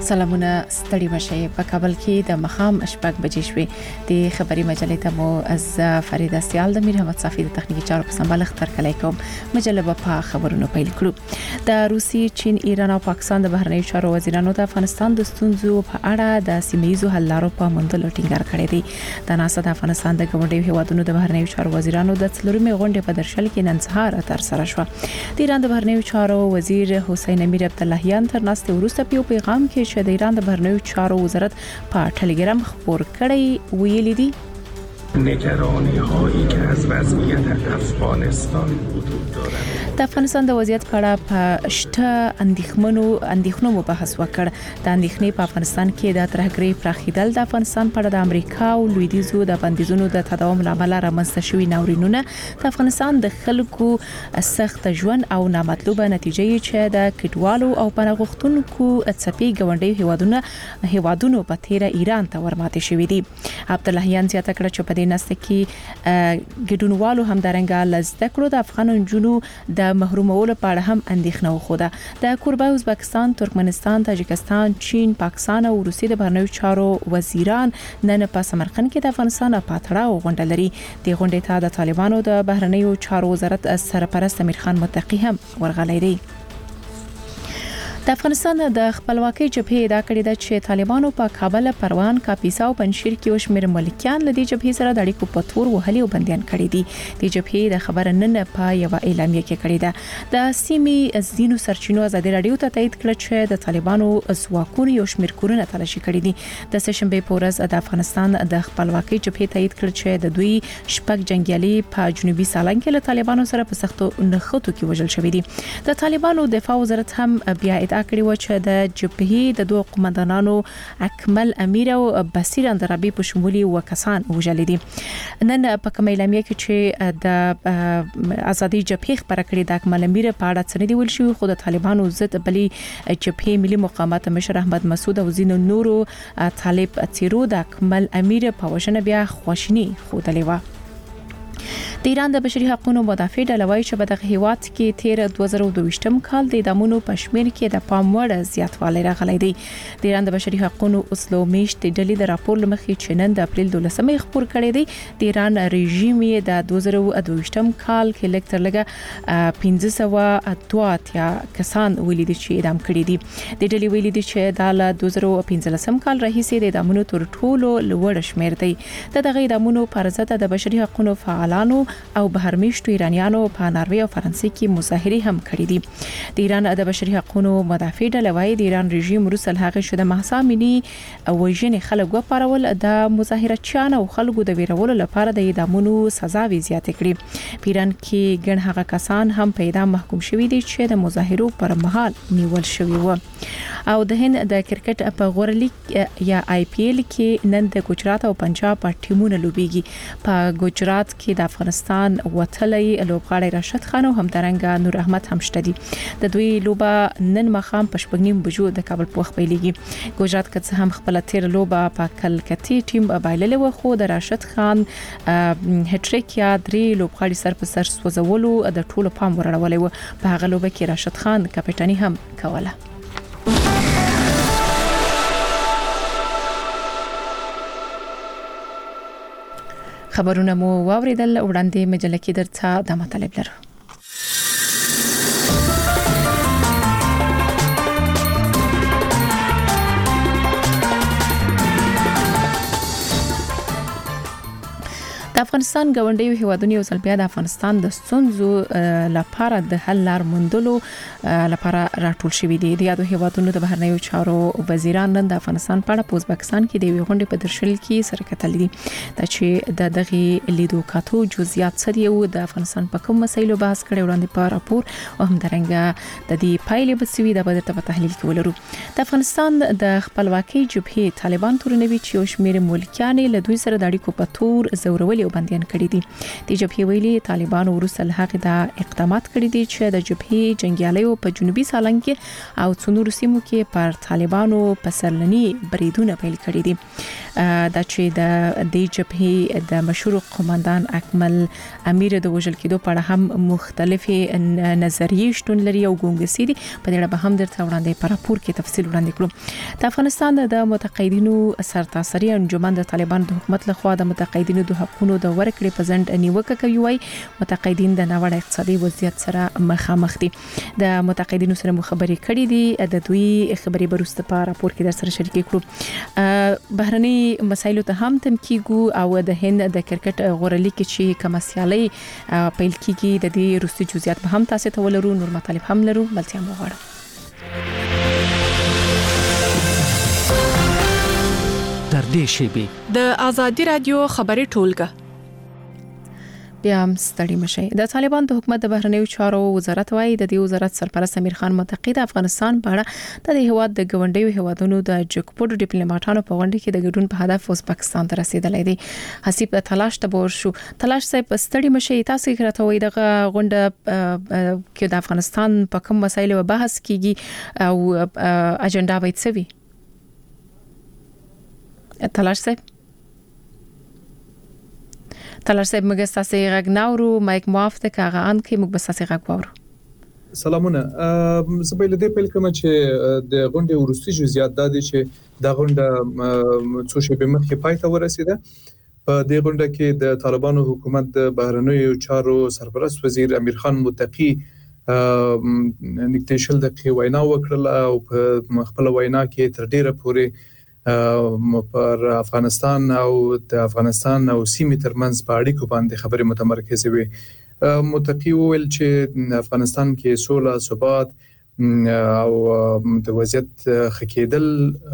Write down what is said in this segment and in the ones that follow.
سلامونه ستړي مشه په کابل کې د مخام شپږ بجې شوې د خبري مجلې ته مو از فریده سیال د میر احمد صافی د تخنیکی چارو په سمبال اختر کوم مجله په خبرونو پیل کړو د روسي چین ایران او پاکستان د بهرنیو چارو وزیرانو د افغانستان د ستونزو په اړه د سیمه‌ییزو حل لارو په موندلو ټینګار کړی دی د ناسا د افغانستان د ګاونډیو هیوادونو د بهرنیو چارو وزیرانو د څلورمې غونډې په درشل کې نن سهار تر سره شو د ایران د بهرنیو چارو وزیر حسین امیر عبداللهیان تر ناسته وروسته په پیغام کې چې د ایران د بهرنیو چارو وزارت په ټلګرام خبر کړی ویلي دي نگرانی هایی که از وضعیت افغانستان وجود دارد د افغانستان د وضعیت په اړه په شته اندېښنو بحث وکړ د اندېښنې په افغانستان کې د ترهګرۍ پراخیدل د افغانستان په اړه د امریکا او لویدیځو د بندیزونو د تداوم لامل رامنځته شوی ناورینونه د افغانستان د خلکو سخت ژوند او نامطلوبه نتیجې چې د کډوالو او پناهغښتونکو څپې ګاونډي هیوادونو په تیر ایران ته ورماتې شوې دي عبداللهیان زیاته کړه چې په دې نسته کې ګډونوالو همدارنګه لزده کړو د افغان جنونو د محرومولو په اړه هم اندېښنه وخوده د کوربه ازبکستان، ترکمنستان، تاجکستان، چین، پاکستان او روسیې د بهرنیو چارو وزیران نن په سمرقند کې د افغانستان په تړاو غونډه لري د غونډې ته د طالبانو د بهرنیو چارو وزارت سرپرست امیر خان متقی هم ورغلی دی د افغانستان د خپلواکۍ جبهې ادعا کړې ده چې طالبانو په کابل، پروان، کاپیسا او پنځشیر کې وشمیر ملکیان لدی جبهې سره د اړیکو په تور وهلي او بنديان کړي دي د جبهې د خبر نن په یو اعلامیه کې کړې ده د سیمې ازینو سرچینو ازادي رادیو ته تایید کړ چې د طالبانو ځواکونو یو شمیر کورونه تلاشي کړي دي د سشنبه په ورځ د افغانستان د خپلواکۍ جبهې تایید کړ چې د دوی شپږ جنگیالي په جنوبي سالنګ کې له طالبانو سره په سختو نښتو کې وژل شوی دي د طالبانو دفاع وزارت هم بیا کړي و چې د جبهې د دوه قومندانانو اکمل امیر او بصیر اندرابي په شمولي وکسان وژل دي نن په کوم اعلامیه کې چې د ازادي جبهې خبره کړې د اکمل امیر په اړه څه دی ویل شو خو د طالبانو ضد بلی جبهې ملي مقاومت مشر احمد مسعود او زینو نورو طالب تیرو د اکمل امیر په وژنه بیا خواشنی خوده و د ایران د بشري حقوقو مدافع ډلوي چې په دغه هیواد کې تیر 2022م کال د دمونو پښمیر کې د پام وړ زیاتوالی راغلی دی د ایران د بشري حقوقو اصلو میشت ډلې د راپور لمخې چې نن د اپریل 12مې خبر کړی دی د ایران رژیم یې د 2022م کال کې لکتر لګه 1582 کسان ولیدي چې اعدام کړي دي د ډلې ویلي دي چې د 2015م کال راهیسې د دمونو تر ټولو لوړ شمیر دی دغه دمونو پر ضد د بشري حقوقو فعالانو او بهرمیشتو ایرانیانو په ناروې او فرانسې کې مظاهره هم کړې دي د ایران د بشري حقوقو مدافع ډلوي د ایران رژیم روسل هغه شوه محسا ملي وژنې خلک وپارول د مظاهرچیان او خلکو د ویرولو لپاره د اعدامونو سزاوي زیاتې کړې پیران کې ګڼ هغه کسان هم په اعدام محکوم شوي دي چې د مظاهرو پر مهال نیول شوي وو او د هند د کرکټ په غوړ لیګ یا آی پی ایل کې نن د ګجرات او پنجاب ټیمونه لوبيږي په ګجرات کې د افغانستان وتلې لوبغاړی راشد خان او همدارنګه نور احمد هم شته دي د دوی لوبه نن مخام په شپږنیم بجو د کابل په وخت پیلېږي ګجرات کې هم خپل تیر لوبه په کلکتی ټیم بایللې و خو د راشد خان هټریک یا درې لوبغاړي سر په سر سوځولو د ټولو پام ورړولې و په هغه لوبه کې راشد خان کپټانی هم کوله خبرونه مو واوریدل وړاندې مجله کې درته د مطلب لرو د افغانستان ګاونډیو هیوادونو یو ځل بیا د افغانستان د ستونزو لپاره د حل لار موندلو لپاره راټول شوي دي د یادو هیوادونو د بهرنیو چارو وزیران نن د افغانستان په اړه په ازبکستان کې د یوې غونډې په درشل کې سره کتل دي چې د دغه لیدو کاتو جزئیات څه دي او د افغانستان په کوم مسایلو بحث کړي وړاندې په راپور او همدارنګه د دې پایلې په سوي د بدرته په تحلیل کې ولرو د افغانستان د خپلواکۍ جبهې طالبان تورنوي چې یو شمېر ملکیان له دوی سره د اړیکو په تور زورولي او بنديان کړي دي. د جبهې ویلي طالبان ورسره هغه د اقدامات کړي دي چې د جبهې جنگیالیو په جنوبي سالنګ کې او څنور سیمو کې پر طالبانو پسرلني بریدونه پیل کړي دي. دا چې د جبهې د مشهور قوماندان اکمل امیر د وژل کېدو په اړه هم مختلفه نظریې شتون لري او ګونګسي دي. په دې اړه به هم درته وړاندې په راپور کې تفصیل وړاندې کړو. د افغانستان د متقاعدینو سرتاسري انجمن د طالبان د حکومت لخوا د متقاعدینو د حقوقو د ورکړې په ځند نیوکه کوي. وای متقاعدین د ناوړه اقتصادي وضعیت سره مخامخ دي. د متقاعدینو سره خبرې کړې دي. د دوی خبرې برسته په راپور کې در سره شریک کړو. بهرني مسایلو ته هم تم کیږو او د هند د کرکټ غورلي کې چې کمسیالي پیل کیږي د دې روسي جزئیات به هم تاسو ته ولرو. نور مطالب هم لرو. ملتیا مو غواړم. تر دې شیبې د ازادي رادیو خبري ټولګه بیا هم ستړي مشي. د طالبان د حکومت د بهرنیو چارو وزارت وايي د دې وزارت سرپرست امیر خان متقی د افغانستان په اړه د هیواد د ګوندیو هیوادونو د جګپوډ ډیپلوماټانو په غونډه کې د ګډون په هدف اوس پاکستان ته رسیدلې دي. حسیب د تلاش ته بور شو. تلاش صاحب ستړي مشي. تاسو یې راته وایي د غونډه کې د افغانستان په کوم مسایلو بحث کیږي او اجنډا به څه وي؟ تلاش صاحب موږ تاسو غږ ناورو. مایک موافقه کاغه ان کې موږ بس تاسو غږ وورو. سلامونه. زبېل دې پیل کوم چې د غونډې ورستي جزئیات د دې چې د غونډه څو شی به مخکې پای ته ورسیده. په دې غونډه کې د طالبانو حکومت د بهرنیو چارو سرپرست وزیر امیر خان متقی نږدې شل دقیقې وینا وکړه او په خپل وینا کې تر ډیره پورې پر افغانستان او د افغانستان او سیمې ترمنځ په اړیکو باندې خبرې متمرکزه وي. متقی ویل چې افغانستان کې سوله، ثبات او د وضعیت خکېدل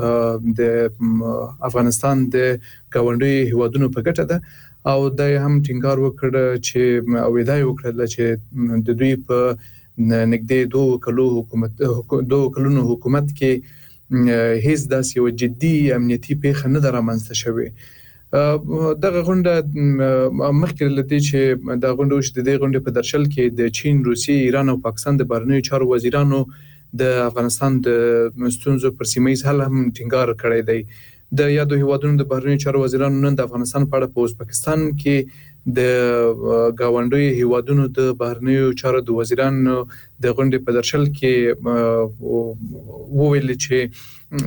د افغانستان د ګاونډي هیوادونو په ګټه ده او د هم ټینګار وکړ چې او ادعا وکړه چې د دوی په نږدې 2 کلونو حکومت کې هیڅ داسې یو جدي امنیتي پیښه نه درامنځته شوې. دغه غونډه مخکې لدی چې د غونډه وشو د غونډې په درشل کې د چین، روسیې، ایران او پاکستان د بهرنیو چارو وزیرانو د افغانستان د ستونزو پر سیمه ییز حل هم ټینګار کړی دی. د یادو هیوادونو د بهرنیو چارو وزیرانو نن د افغانستان په اړه په ازبکستان کې د گاونډي هیوادونو د بهرنیو چارو د وزیرانو د غونډې په درشل کې وویل چې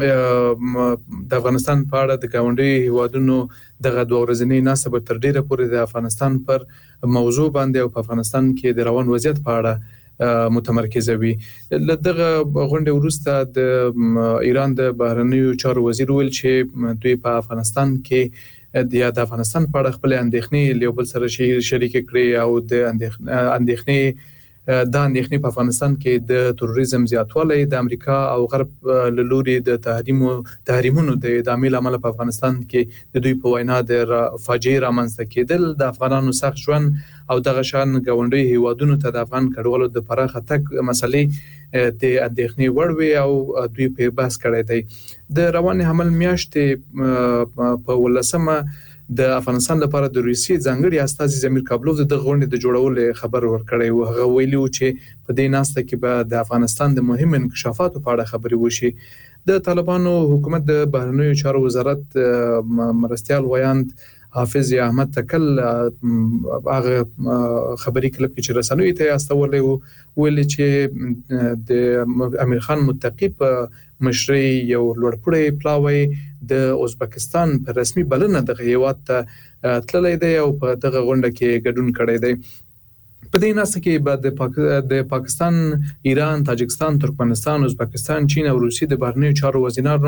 د افغانستان په اړه د گاونډي هیوادونو دغه دوه ورځنۍ ناسبه تر ډیره پورې د افغانستان پر موضوع باندې او په افغانستان کې د روان وضعیت په اړه متمرکزه وي. دغه غونډه وروسته د ایران د بهرنیو چارو وزیر ویل چې دوی په افغانستان کې د افغانستان په اړه خپل اندېښنې له بل سره شریک کړي او د اندېښنې په افغانستان کې د تروریزم زیاتوالی د امریکا او غرب له لوري د تحریمونو د ادامې لامل په افغانستان کې د دوی په وینا د فاجعه رامنځته کېدل د افغانانو سخت ژوند او دغه شان ګاونډي هیوادونو ته د افغان کډوالو د پراخه تک مسلې د اندېښنې وړ وي او دوی په بحث کړی دی. د روان حمل میاشتې په 18مه د افغانستان لپاره د روسیې ځانګړي استازي زمیر کابلوف د غونډې د جوړولو خبر ورکړی او هغه ویلي و چې په دې ناسته کې به د افغانستان د مهم انکشافاتو په اړه خبرې وشي. د طالبانو حکومت د بهرنیو چارو وزارت مرستيال ویاند حافظ احمد تکل هغه خبري کلب کې چې رسنوي ته استولې ویل چې د امیر خان متقی په مشري یو لوړپوړی پلاوی د ازبکستان په رسمي بلنه د هیواد ته تللې دی او په دغه غونډه کې ګډون کړی دی. په دې ناسه کې بعد د پاکستان، ایران، تاجکستان، ترکمنستان، ازبکستان، چین او روسیې د بهرنیو چارو وزیرانو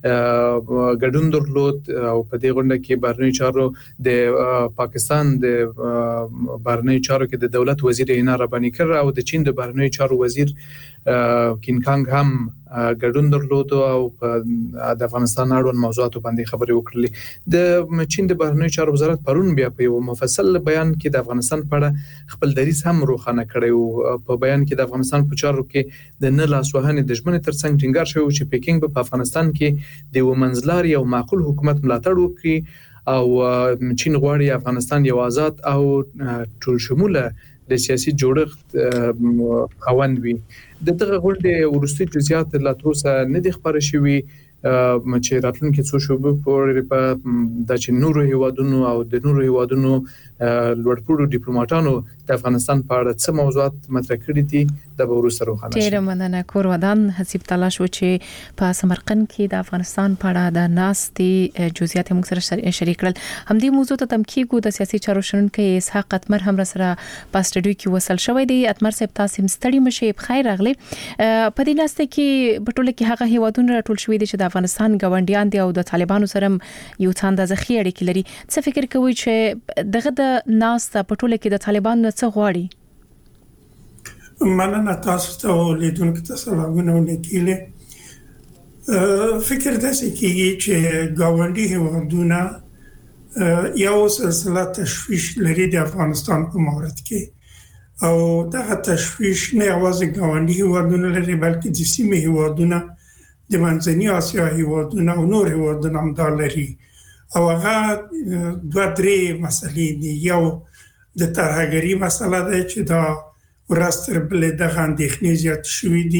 ګډون درلود او په دې غونډه کې بهرنیو چارو د پاکستان د بهرنیو چارو کې د دولت وزیر اینا رباني کړ او د چین د بهرنیو چارو وزیر کینکانګ هم ګډون درلود او د افغانستان اړوند موضوعاتو باندې خبرې وکړلې. د چین د بهرنیو چارو وزارت پرون بیا په یو مفصل بیان کې د افغانستان په اړه خپل دریځ هم روښانه کړی او په بیان کې د افغانستان په چارو کې د نه لاسوهنې د ژمنې ترڅنګ ټینګار شوی چې پیکینګ په افغانستان کې د یو منځلاري او معقول حکومت ملاتړ وکړي او چین غواړي افغانستان یو آزاد او ټول شموله د سیاسي جوړښت خوند وي. دغه غونډې ورستي جزئیات لا تر اوسه نه دي خبره شوي چې راتلونکي څو شوبه پورې په د چینورو هیوادونو او د نورو هیوادونو لوړپوړو ډیپلوماټانو د افغانستان په اړه څه موضوعات مطرح کړي دي د ورسره روښانه شي. ډیر مننه کور ودان حسیب تلاش و چې په سمرقند کې د افغانستان په اړه د ناستي جزئیات موږ سره شریک کړل. همدې موضوع ته تمکیګو د سیاسي چارو شنونکو اسحاق اتمر هم سره په سټډیو کې وصل شوی دی. اتمر صاحب تاسو مستړي مشه بخیر راغلی. په دې ناسته کې بټوله کې هغه هیوادونه راټول شوي دي چې د افغانستان ګاونډیان دي او د طالبانو سره یو څه اندازه خې اړیکې لري. څه فکر کوئ چې دغه د ناسته پټوله کې د طالبانو څه غواړي؟ مننه تاسو ته لیدونکو ته سلامونه ولیکل. فکر داسې کیږي چې ګاونډي هیوادونه یو سلسله تشویش لري د افغانستان په مورد کې او دغه تشویش نه یوازې ګاونډي هیوادونه لري بلکې د سیمې هیوادونه د منځنۍ اسیا هیوادونه او نور هیوادونه هم دا لري او هغه دوه درې مسلې دي. یو د ترهګري مسله ده چې دا ورستر بل دغه اندېښنې زیات شوې دي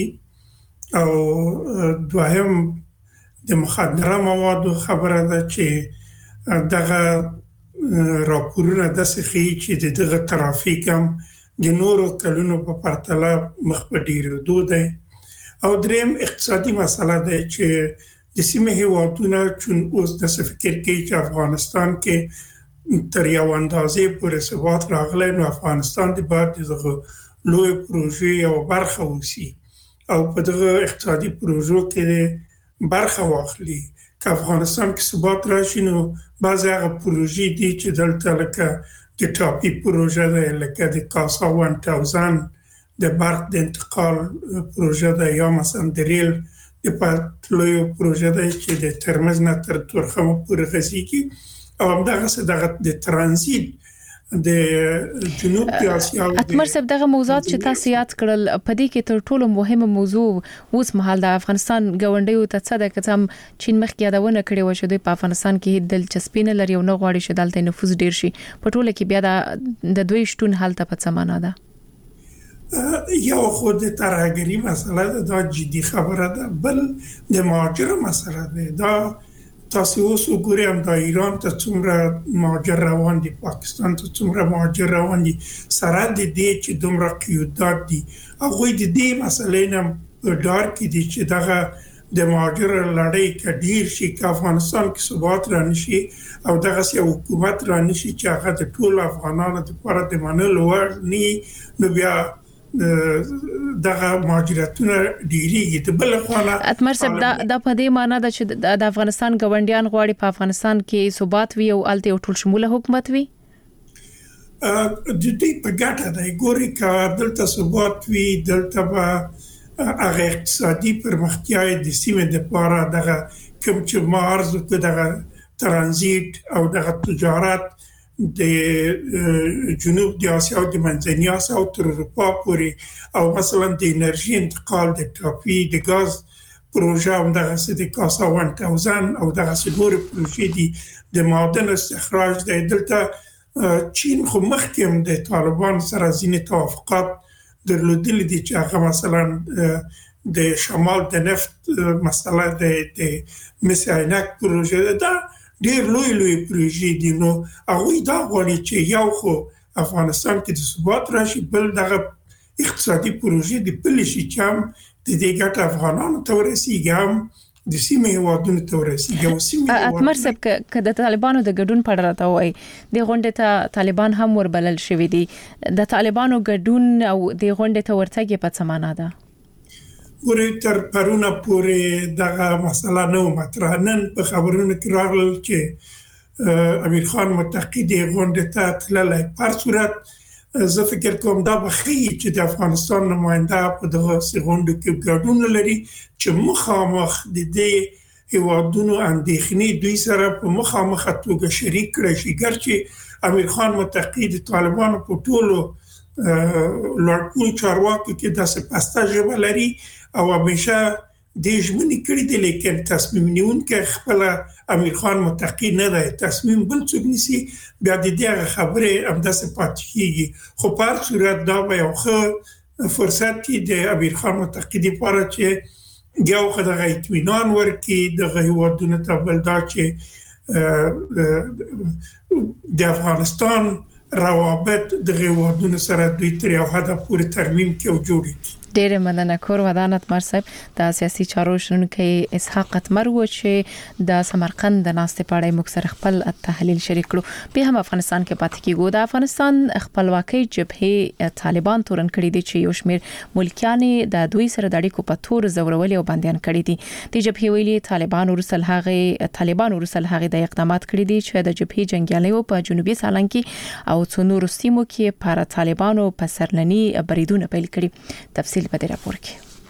او دوهم د مخدره موادو خبره ده چې دغه راپورونه داسې ښیي چې دغه ترافیک هم د نورو کلونو په پرتله مخ په ډیرېدو دی. او دریم اقتصادي مسله ده چې د سیمې هیوادونه چون اوس د فکر کوي چې افغانستان کې تر یو اندازې پورې ثبات راغلی نو افغانستان د باید دغه لوی پروژې او برخه وسی او په دغه اقتصادي پروژو کې برخه واخلي. که افغانستان کې ثبات راشي نو بعض هغه پروژې دي چې دلته لکه د ټاپي پروژه ده لکه د کاسا 1000 د برق د انتقال پروژه ده یا مثلا د ریل د پټلویو پروژه ده چې د ترمز نه تر تورخم پورې غځيږي او همدغه د ترانزیت د جنوب د اسیا. اتمر صاحب دغه موضوعات چې تاسو یاد کړل په دې کې تر ټولو مهمه موضوع اوس مهال د افغانستان ګاونډیو ته څه ده چې چین مخکې یادونه کړې و چې په افغانستان کې دلچسپي نه لري او نه غواړي چې دلته نفوذ ډیر شي. په ټوله کې بیا د دوی شتون حالت په څه معنا ده؟ یو خود ترهګری مسله دا جدي خبره ده بل د مهاجر مسله ده. دا تاسو اوس وګورئ هم د ایران ته څومره مهاجر روان دي پاکستان ته څومره مهاجر روان دي سره د دې چې دومره قیودات دي هغه د دې مسلې نه ډار کې دي چې دغه د مهاجر لړۍ کډیر شي که افغانستان کې ثبات رانشي او دغه سي حکومت رانشي چې هغه د ټول افغانانو لپاره د منلو وړ نه نو بیا دغه مهاجرتونه ډیریږي. د بل خواله اتمر صاحب دا په دې معنی ده چې د افغانستان ګاونډیان غواړي په افغانستان کې ثبات وي او الته ټول شموله حکومت وي. د دې په ګټه ده ګوري کا دلته ثبات وي دلته به هغه اقتصادي پرمختیا د سیمې لپاره دغه کوم چې مارز او دغه ترانزیت او دغه تجارت د جنوب د اسیا او د منځنۍ اسیا او تر اروپا پورې او مثلا د انرژي انتقال د ټاپي د غاز پروژه هم دغه د کاسا 1000 او دغه نور پروژې دي د معدن استخراج د دلته چین خو مخکې د طالبان سره ځینې توافقات درلودل دي چې هغه مثلا د شمال د نفت مسله د مساینک پروژه ده ډیر لوی پروژې دي. نو هغه دا غواړي چې یو خو افغانستان کې د ثبات راشي بل دغه اقتصادي پروژې د پلیشي چې هم د دې ګټه افغانانو ته ورسیږي هم د سیمې هیوادونو ته ورسیږي. اتمر صاحب که د طالبانو د ګډون په اړه راته وایي د غونډې ته طالبان هم وربلل شوي دي د طالبانو ګډون او د غونډې ته ورتګ په څه معنا ده؟ ورې تر پرونه پورې دغه مسله نو مطرح نن په خبرونو کې راغلل چې امیر خان متقی د غونډې ته تللی. پر صورت زه فکر کوم دا بخي چې د افغانستان نماینده په دغه غونډه کې ګډون لري چې مخامخ د دې هیوادونو اندېښنې دوی سره په مخامخ توګه شریک کړي شي. ګرچې امیر خان متقی د طالبانو په ټولو لړپون چارواکو کې داسې پسته ژبه لري او همیشه د ژمنې کړې دي، لیکن تصمیم نیونکي خپل امیر خان متقی نه دی، تصمیم بل څوک نیسي، بیا د دې خبره همداسې پاتې کیږي. خو په هر صورت دا به یو ښه فرصت دی د امیر خان متقی لپاره چې یو خدای اطمینان ورکړي د هیوادونو ته، بل دا چې د افغانستان روابط د هیوادونو سره دوی تر یو حده پورې ترمیم کړي او جوړ کړي. ډېر مننه کور ودانت مرصب د سیاسي چارو شنونکي اسحاق اتمر و چې د سمرقند د ناستې پاړې مکسر خپل تحلیل شریک کړو. به هم افغانستان کې پاتې کیږو. د افغانستان خپلواکي جبهه طالبان تورن کړی دي چې یو شمېر ملکیان د دوی سره د اړیکو په تور زورولي او بنديان کړی دي. د جبهه ویلي طالبان ورسل هغه د اقدامات کړی دي چې د جبهه جنگیالیو په جنوبي سالنګ کې او څونور سیمو کې پر طالبانو په سرلني بریدونه پیل کړي. تفصیل په دې راپور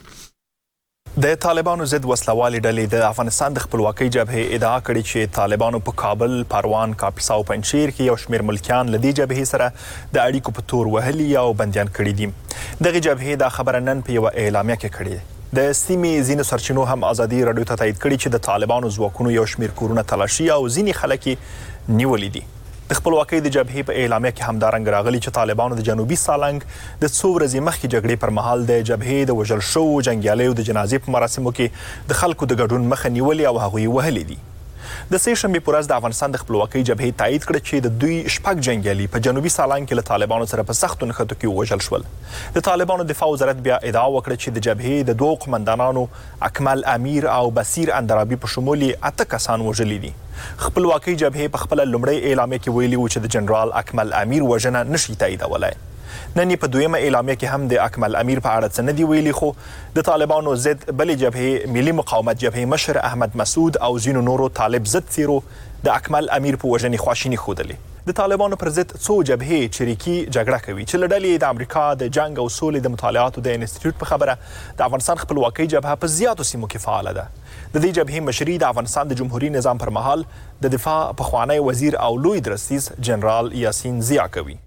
کې. د طالبانو ضد وسلوالې ډلې د افغانستان د خپلواکۍ جبهې ادعا کړې چې طالبانو په کابل، پروان، کاپیسا او پنجشیر کې یو شمېر ملکیان له دې جبهې سره د اړیکو په تور وهلي او بنديان کړي دي. دغه جبهې دا خبره نن په یو اعلامیه کې کړې. د سیمې ځینو سرچینو هم ازادي رادیو ته تایید کړي چې د طالبانو ځواکونو یو شمېر کورونه تلاشي او ځینې خلک نیولې دي. د خپلواکۍ د جبهې په اعلامیه کې همدارنګ راغلي چې طالبانو د جنوبي سالنګ د څو ورځې مخکې جګړې پر مهال د جبهې د وژل شوو جنګیالیو د جنازې په مراسمو کې د خلکو د ګډون مخه نیولې او هغوی وهلې دي. د سه شنبې په ورځ د افغانستان د خپلواکۍ جبهې تایید کړ چې د دوی شپږ جنګیالي په جنوبي سالنګ کې له طالبانو سره په سختو نښتو کې وژل شول. د طالبانو دفاع وزارت بیا ادعا وکړه چې د جبهې د دوه قومندانانو اکمل امیر او بصیر اندرابي په شمول 8 کسان وژلي دي. خپلواکۍ جبهې په خپل لومړی اعلامیه کې ویلي و چې د جنرال اکمل امیر وژنه نشي تاییدولای. نن په دویمه اعلامیه کې هم د اکمل امیر په اړه څه نه دی ویلي، خو د طالبانو ضد بلې جبهې ملي مقاومت جبهې مشر احمد مسعود او ځینو نورو طالب ضد څیرو د اکمل امیر په وژنې خواشیني ښودلې. د طالبانو پر ضد څو جبهې چریکي جګړه کوي چې له ډلې د امریکا د جنگ او سولې د مطالعاتو د انسټیټیوټ په خبره د افغانستان خپلواکۍ جبهه په زیاتو سیمو کې فعاله ده. د دې جبهې مشري د افغانستان د جمهوریت نظام پر مهال د دفاع پخوانی وزیر او لوی درستیز جنرال یاسین ضیا کوي.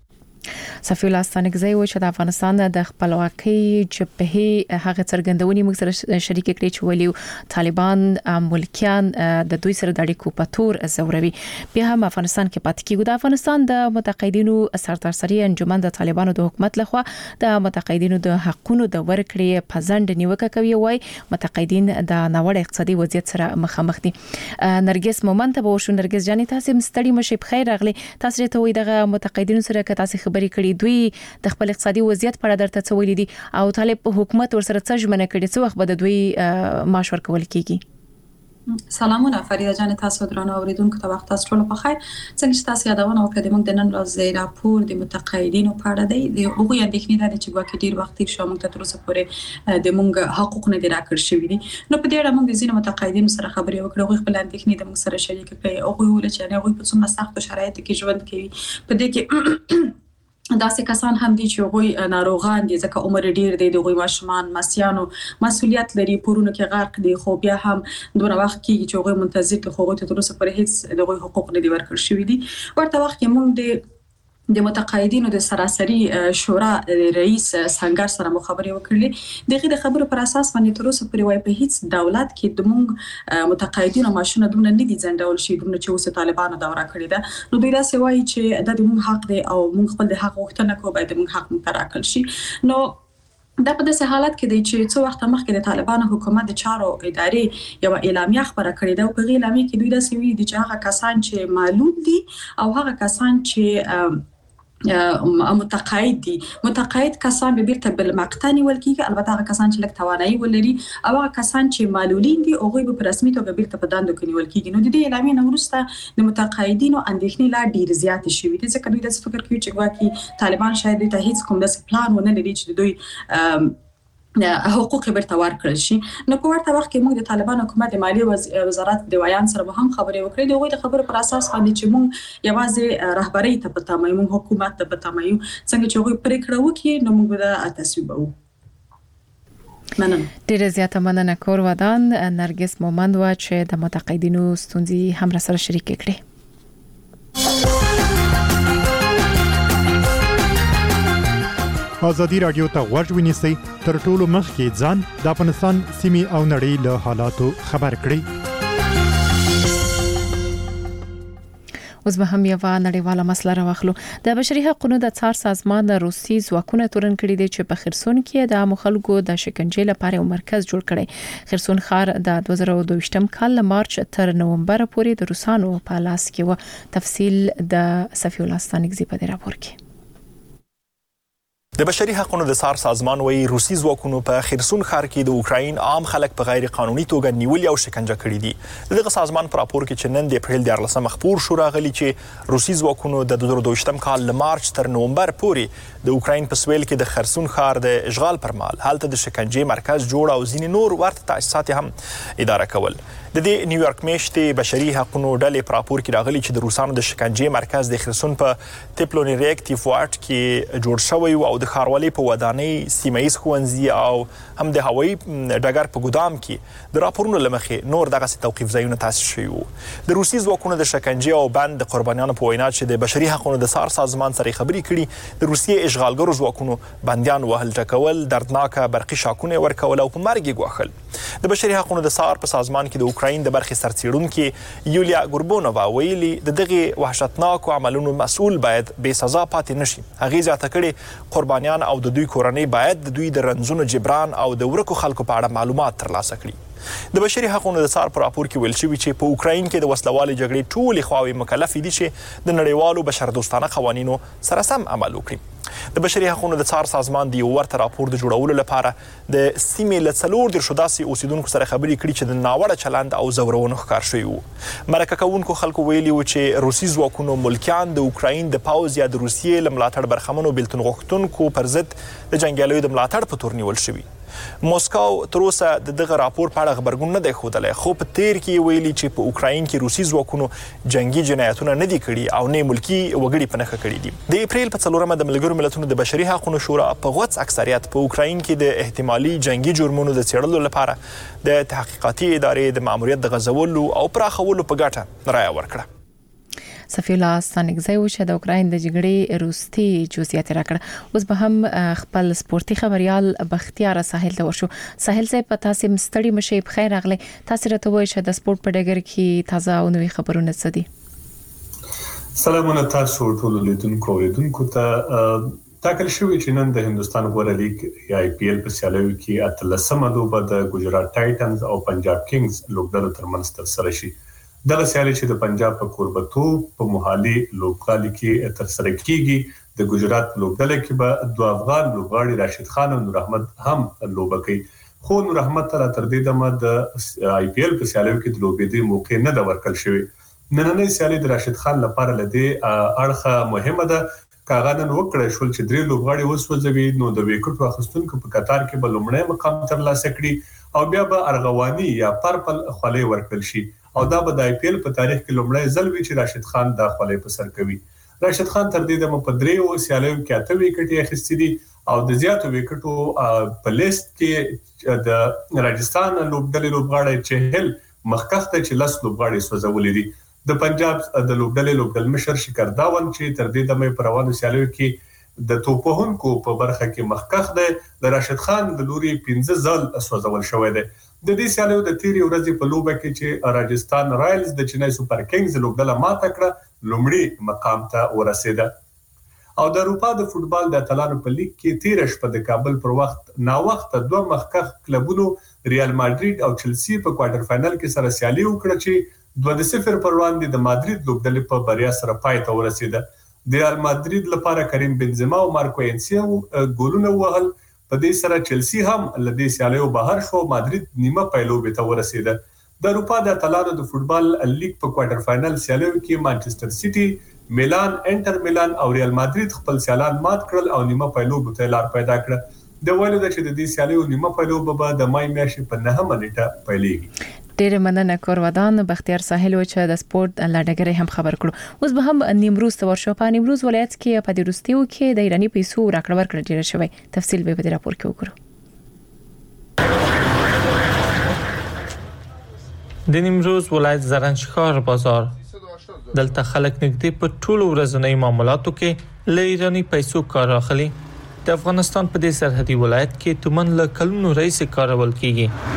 صفی الله ستانکزی و چې د افغانستان د خپلواکۍ جبهې هغه څرګندونې موږ سره شریک کړي چې ولیو طالبان ملکیان د دوی سره د اړیکو په تور زوروي. بیا هم افغانستان کې پاتې کیږي. د افغانستان د متقاعدینو سرتاسري انجمن د طالبانو د حکومت لخوا د متقاعدینو د حقونو د ورکړې په ځند نیوکه کوي. وای متقاعدین د ناوړه اقتصادي وضعیت سره مخامخ دي. نرګس مومنت به شو نرګس جاني تاسو مستړي مشي بخیر راغلي. تاسو ته وای دغه متقاعدینو سره که تاسو خبرې کړې دوی د خپل اقتصادي وضعیت په اړه درته څه ویلي دي او طالب حکومت ورسره څه ژمنه کړې، څه وخت به د دوی معاش ورکول کیږي؟ سلامونه فریده جان، تاسو درنو اوریدونکو ته وخت تاسو ټول په خیر. څنګه چې تاسو یادونه وکړه د موږ د نن ورځې راپور د متقاعدینو په اړه دی. د هغوی اندېښنې ده چې ګواکې ډیر وخت تیر شو موږ ته تر اوسه پورې د موږ حقوق نه دي راکړل شوي دي. نو په دې اړه موږ د ځینو متقاعدینو سره خبرې وکړې. هغوی خپل اندېښنې د موږ سره شریک کړې. هغوی وویل چې هغوی په څومره سختو شرایطو کې ژوند کوي. په دې کې داسې کسان هم دي چې هغوی ناروغان دي ځکه عمر ډیر دی، د هغوی ماشومان مسیانو مسؤلیت لري، پورونو کې غرق دي، خو بیا هم دونه وخت کېږي چې هغوی منتظر دي، خو هغوی ته تر اوسه پورې هیڅ د هغوی حقوق نه دي ورکړل شوي دي. ورته وخت کې موږ د متقاعدینو د سراسري شورا رئیس سنگر سره مخابره وکړلې. دغه د خبرو پر اساس باندې تر اوسه پورې وای په هیڅ دولت کې د موږ متقاعدینو ماشونه دونه نه دي ځنډول شي دونه چې اوس طالبانو دورا کړی ده. نو دوی دا سوي چې د موږ حق دی او موږ خپل د حق غوښتنه کوو، باید موږ حق متراکل شي. نو دا په داسې حالت کې دی چې څو وخت مخکې د طالبانو حکومت د چارو ادارې یو اعلامیه خبره کړې ده او په اعلامیه کې دوی دا سوي دي چې هغه کسان چې معلوم دي او هغه کسان چې متقاعد دي، متقاعد کسان به بیرته بل مقطع نیول کیږي. البته هغه کسان چې لږ توانایي ولري او هغه کسان چې معلولین دي هغوی به په رسمي توګه بیرته په دندو کې نیول کیږي. نو د دې اعلامیې نه وروسته د متقاعدینو اندېښنې لا ډېرې زیاتې شوې دي ځکه دوی داسې فکر کوي چې ګواکې طالبان شاید دوی ته هیڅ کوم داسې پلان ونه لري چې دوی حقوق بیرته ورکړل شي. نو په ورته وخت کې موږ د طالبان حکومت د مالیې وزارت د ویان سره هم خبرې وکړې. د هغوی د خبرو پر اساس باندې چې موږ یوازې رهبرۍ ته په تمه یو، موږ حکومت ته په تمه یو، څنګه چې هغوی پرېکړه وکړي نو موږ به تصویبوو. مننه. ډیره زیاته مننه کور ودان. نرګس مومند و چې د متقاعدینو ستونزې هم سره شریک کړي. ازادي رادیو ته غوږ ونیسئ، تر ټولو مخکې ځان د افغانستان سیمې او نړۍ له حالاتو خبر کړئ. اوس به هم یو نړیواله مسله راوخلو. د بشري حقوقو د څار سازمان روسي ځواکونه تورن کړي دي چې په خرسون کې د مخالګو د شکنجې لپاره یو مرکز جوړ کړي. خرسون ښار د 2022م کال مارچ تر نومبر پورې د روسانو په لاس کې و. تفصیل د صفی الله ستانکزی په راپور کې. د بشري حقوقو د څار سازمان وایي روسي ځواکونو په خرسون ښار کې د اوکراین عام خلک په غیر قانوني توګه نیولي او شکنجه کړي دي. دغه سازمان په راپور کې چې نن د اپریل 14 خبر شو راغلی چې روسي ځواکونو د 2022م کال له مارچ تر نومبر پورې د اوکراین په سویل کې د خرسون ښار د اشغال پر مهال هلته د شکنجې مرکز جوړ او ځینې نور ورته تاسیسات هم اداره کول. د دې نیویارک میشتې بشري حقوقو ډلې په راپور کې راغلي چې د روسانو د شکنجې مرکز د خرسون په تپلونیریک تیفواټ کې جوړ شوی او د ښاروالۍ په ودانۍ، سیمه ییز ښوونځي او هم د هوایي ډګر په ګودام کې د راپورونو له مخې نور دغسې توقیف ځایونه تاسیس شوي وو. د روسي ځواکونو د شکنجې او بند د قربانیانو په وینا چې د بشري حقوقو د څار سازمان سره خبرې کړي، د روسیې اشغالګرو ځواکونو بندیان وهل ټکول، دردناکه برقي شاکونه ورکول او په مرګ یې ګواښل. د بشري حقوقو د څار په سازمان کې د اوکراین د برخې سرڅیړونکې یولیا ګوربونووا ویلي د دغه وحشتناکو عملونو مسؤل باید بې سزا پاتې نشي. هغې زیاته کړې قربانیان او د دوی کورنۍ باید د دوی د رنځونو جبران او د ورکو خلکو په اړه معلومات ترلاسه کړي. د بشري حقوقو د څار په راپور کې ویل شوي چې په اوکراین کې د وسلوالې جګړې ټولې خواوې مکلفې دي چې د نړیوالو بشردوستانه قوانینو سره سم عمل وکړي. د بشري حقوقو د څار سازمان د یو ورته راپور د جوړولو لپاره د سیمې له 40 داسې اوسیدونکو سره خبرې کړي چې د ناوړه چلند او زورونو ښکار شوي وو. مرکه کوونکو خلکو ویلي وو چې روسي ځواکونو ملکیان د اوکراین د پوځ یا د روسیې له ملاتړ برخمنو بېلتون غوښتونکو پر ضد د جنګیالیو د ملاتړ په تور نیول شوي. موسکو تر اوسه د دغه راپور په اړه غبرګون نه دی ښودلی، خو په تیر کې ویلي چې په اوکراین کې روسي ځواکونو جنګي جنایتونه نه دي کړي او نه ملکي وګړي په نښه کړي دي. د اپریل په 4مه د ملګرو ملتونو د بشري حقوقو شورا په غوڅ اکثریت په اوکراین کې د احتمالي جنګي جرمونو د څېړلو لپاره د تحقیقاتي ادارې د ماموریت د غځولو او پراخولو په ګټه رایه ورکړه. صفی الله ستانکزی و چې د اوکراین د جګړې روستي جزئیات راکړه. اوس به هم خپل سپورتي خبريال بختیار ساحل ته ورشو. ساحل صاحب په تاسو مستړي مشي په خیر راغلی. تاسو راته وایئ چې د سپورت په ډګر کې تازه او نوې خبرونه څه دي؟ سلامونه تاسو ټول لیدونکو ته. تاکل شوی چې نن د هندستان غوړه لیګ یا IPL په سیالیو کې 13مه دوبه د ګجرات ټایټنز او پنجاب کینګز لوبډلو ترمنځ ترسره شي. دغه سیالي چې د پنجاب په کوربتوب په موهالي لوبغالي کې ترسره کیږي. د ګجرات په لوبډله کې به دوه افغان لوبغاړي راشد خان او نور احمد هم لوبه کوي، خو نور احمد تر دې دمه د IPL په سیالیو کې د لوبېدو موقع نه دا ورکړل شوی. نننۍ سیالي د راشد خان لپاره لدی اړخه مهمه ده. کاغانن وکړی شول چې درې لوبغاړي وسوځوي، نو د وکټ واخیستونکو په قطار کې به لومړی مقام ترلاسه کړي او بیا به ارغواني یا پرپل خولۍ ورکړل شي او دا به د IPL په تاریخ کې لومړی ځل وي چې راشد خان دا خولۍ په سر کوي. راشد خان تر دې دمه په دریو سیالیو کې 8 وکټې اخیستې دي او د زیاتو وکټو په لیست کې د راجستان لوبډلې لوبغاړي چهل مخکخ ته چې 10 لوبغاړي سوځولې دي. د پنجاب د لوبډل مشر شکر داون چې تر دې دمه په روانو سیالیو کې د توپوهونکو په برخه کې مخکخ ده، د راشد خان د لوري 15 ځل سوځول شوی دی. د دې سیالیو د تیری ورځې په لوبه کې چې راجستان رایلز د چنای سوپر کینګز لوبډله ماته کړه، لومړی مقام ته ورسېده. او د اروپا د فوتبال د اتلانو په لیګ کې 13 شپه د کابل پر وخت نا وخت دوه مخکخ کلبونو ریال مادرید او چلسی په کوارټر فائنل کې سره سیالي وکړه چې 2-0 پر وړاندې د مادرید لوبډلې په بریا سره پای ته ورسېده. د ریال مادرید لپاره کریم بنزما او مارکو انسیو ګولونه وهل. په دې سره چلسی هم لدې سیالیو بهر شو، مادرید نیمه پایلوبې ته ورسېده. د اروپا د اتلانو د فوتبال لیګ په کوارټر فائنل سیالیو کې مانچستر سیټي، میلان، انټر میلان او ریال مادرید خپل سیالان مات کړل او نیمه پایلوبې ته لار پیدا کړه. د ویلو د چې د دې سیالیو نیمه پایلوبه به د مای میاشتې په 9مه نیټه پیلېږي. ډېر مننه کورودان بختیار ساحل چې د سپورت لاډګری هم خبر کړو. اوس به هم نیمروز ته ورشو. په نیمروز ولایت کې په دروستیو کې د ایرانی پیسو راکړه ورکړه ډیره شوی. تفصیل به په راپور کې وګورو. د نیمروز ولایت زرنشخار بازار دلته خلک نږدې په ټولو ورځنی معاملاتو کې له ایرانی پیسو کار اخلي. د افغانستان په دې سرحدي ولایت کې تومن له کلونو رئیس کارول کیږي.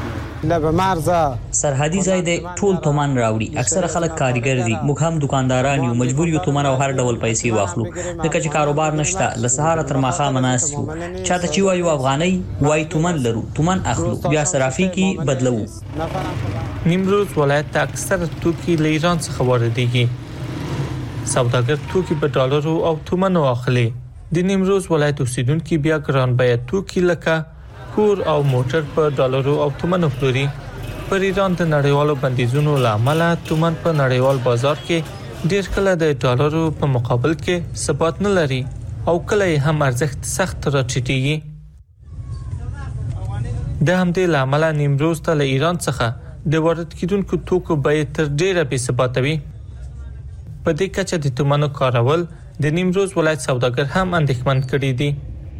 سرحدي ځای د ټول تومان راوړي. اکثره خلک کاریګر دي، موږ هم دکانداران یو، مجبور یو تومن او هر ډول پیسې واخلو ځکه چې کاروبار نشته. له سهار تر ماښامه ناست یو، چاته چې وایو افغاني وای تومن لرو، تومن اخلو، بیا صرافي کې بدلو. نیمروز ولایت ته اکثره توکي له ایران څخه واردېږي. سوداګر توکي په ډالرو او تومنو اخلي. د نیمروز ولایت اوسیدونکو بیا ګران بیه توکي لکه کور او موټر په ډالرو او تومنو پلوري. پر ایران د نړیوالو بندیزونو لامل تومن په نړیوال بازار کې ډیر کله د ډالرو په مقابل کې ثبات نه لري او کله هم ارزښت سخت راټیټيږي. د همدې لامل نیمروز ته له ایران څخه د وارد کیدونکو توکو بیه تر ډیره بې ثباته وي. په دې کچه د تومنو کارول د نیمروز ولایت سوداګر هم اندېښمن کړي دي.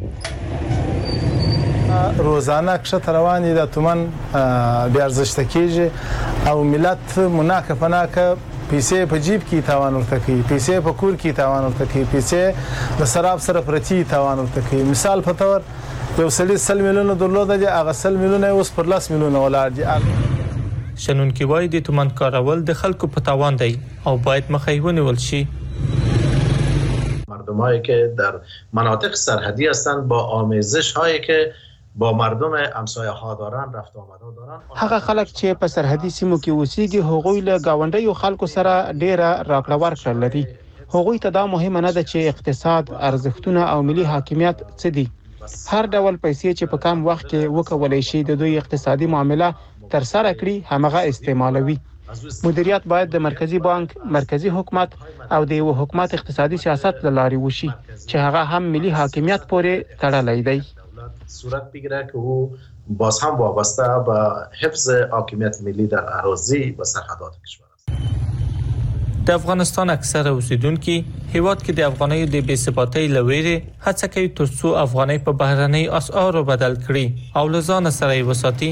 روزانه کښته روان دي د تومن بیا ارزښت کېږي او ملت مناکه پیسې په جیب کې تاوان ورته کوي، پیسې په کور کې تاوان ورته کوي، پیسې د سراب سره پرتی تاوان ورته کوي. مثال په تور یو سړي 100 میلیونه درلود دي، هغه 100 میلیونه اوس پر 10 میلیونه ولاړ دي. شنونکي وایي د تومن کارول د خلکو په تاوان دی او باید مخه ونیول شي. مردمایی که در مناطق سرحدی هستند با آمیزش هایی که با مردم همسایه ها دارن رفت آمده دارن، هغه خلک چې په سرحدي سیمو کې اوسېږي هغوی له گاونډیو خلکو سره ډیره راکړه ورکړه لري. هغوی ته دا مهمه نه ده چې اقتصاد، ارزښتونه او ملي حاکمیت څه دي. هر ډول پیسې چې په کم وخت کې وکولای شي د دوی اقتصادي معامله تر سره کړي همغه استعمالوي. مدیریت باید د مرکزی بانک، مرکزی حکومت او د یو حکومت اقتصادي سیاست لاري وشي چې هغه هم ملي حاکمیت پورې تړلی دی. صورت بگیره که او باز هم وابسته به حفظ حاکمیت ملی در اراضی و سرحدات کشور است. د افغانستان اکثره اوسیدونکو هیواد کې د افغانۍ د بې ثباتۍ لویره هڅه کوي ترڅو افغانۍ په بهرنۍ اسعارو بدل کړي او لزان سره یې وساتي.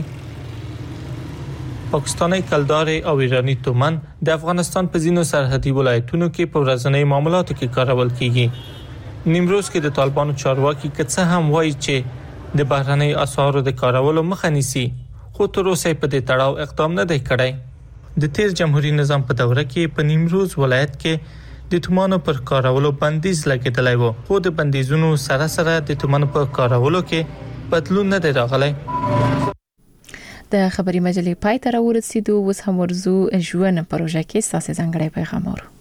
پاکستاني کلدار او ایرانی تومن د افغانستان په ځینو سرحدي ولایتونو کې په ورځنۍ معاملاتو کې کارول کیږي. نیمروز کې د طالبانو چارواکي کڅه هم وایي چې د بهرنۍ اسعارو د کارولو مخه نیسي، خو تر اوسه په دې تړاو اقدام نه دی کړی. د تیر جمهوریت نظام په دوره کې په نیمروز ولایت کې د تومانو پر کارولو بندیز لګیدلی و، خو د بندیزونو سره سره د تومانو په کارولو کې بدلون نه دی راغلی. د خبري مجلې پای ته ورسېدو. اوس هم ورزو ژوند پروژه کې ستاسو ځانګړی پیغام اورو.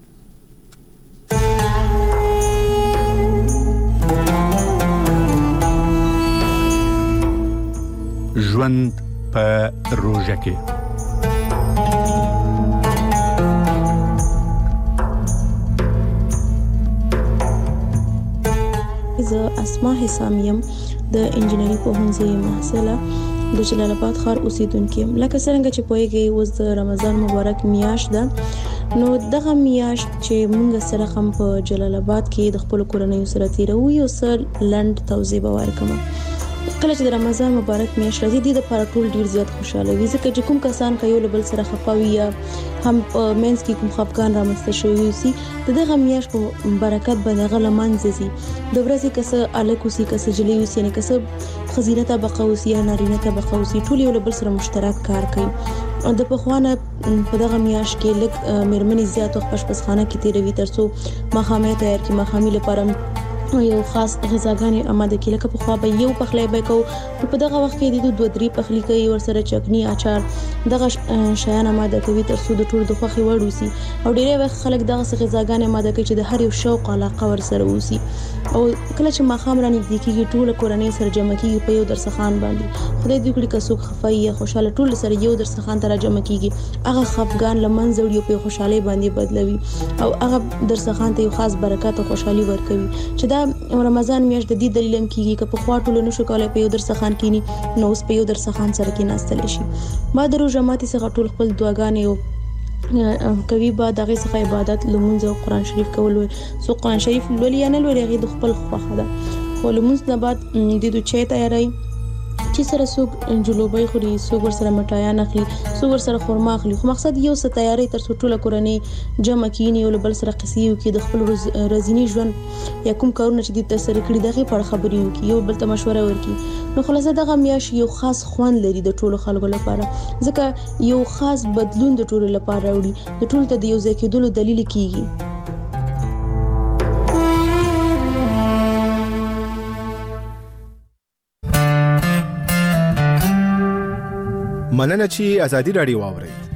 ژوند په روژه کې زه اسماء حسامیم د انجینری پوهنځي محصله د جلال آباد ښار اوسیدونکو یم. لکه څنګه چې پوهیږئ اوس د رمضان مبارک میاشت ده، نو دغه میاشت چې موږ سره هم په جلال آباد کې د خپل کورنۍ سره تیروي یو څه لند توضیح به ورکوم. کله چې د رمضان مبارک میاشت راځي د لپاره ټول ډیر زیات خوشاله وي، ځکه چې کوم کسان کایو لبل سره خفاوي یا هم مینس کې کوم خفقان رامسته شوی وي دغه میاشت په برکت باندې غل منځي د ورځې کسه الکوسی کسه جلی وي، یعنی کسه خزینه طبقه وي یا نارینه طبقه وي، ټول یو لبل سره مشترک کار کوي. د پخوانه په دغه میاشت کې لږ مېرمنې زیات وخت پشپسخانه کې تیروي ترڅو مخامې تیار کی مخامې لپاره یو خاص غذاګانې آماده کړي. لکه په خوا به یو پخلی به کو، په دغه وخت کې د 2-3 پخلی کوي ورسره چکنی اچار دغه شیان آماده کوي ترڅو د ټول د خوخي وړ وسی. او ډیره وخت خلک دغه غذاګانې آماده کوي چې د هر یو شوق علاقه ورسره وسی. او کله چې ماخام را نږدې کیږي ټول کورنۍ سره جمع کیږي په یو درسخان باندې. خدای دې کړي که څوک خفای یا خوشاله ټول سره یو درسخان ته جمع کیږي، هغه خفګان لمن زوړ یو په خوشاله باندې بدلوي او هغه درسخان ته یو خاص برکت او خوشحالي ورکوي. چې دا رمضان میاشت د دې دلیل هم کیږي چې په خوا ټول نشو کولای په یو درسخان کینی، نو اوس په یو درسخان سره کې ناستل شي. ما د روزه ماتي څخه ټول خپل دعاګانې او کوي بعد دغه څخه عبادت لمونځ او قران شریف کول. سو قران شریف لولي نه لولي د خپل خوخه ده، خو لمونځ نه بعد د دوی چي تیاری روټي سره څوک جلوبۍ خوري، څوک ورسره مټایان اخلي، څوک ورسره خرما اخلي. خو مقصد یو څه تیاری تر ټوله کورنۍ جمع کینی او بل سره قصې وکړي، د خپل ورځنی ژوند یا کوم کارونه چې د تسر کړی دغه په اړه خبرې وکړي، یو بل ته مشوره ورکړي. نو خلاصه دغه میاش یو خاص خوند لري د ټولو خلکو لپاره، ځکه یو خاص بدلون د ټولو لپاره راوړي، د ټولو ته د یو ځای کېدلو دلیل کیږي. مننه چې ازادي رادیو واورئ.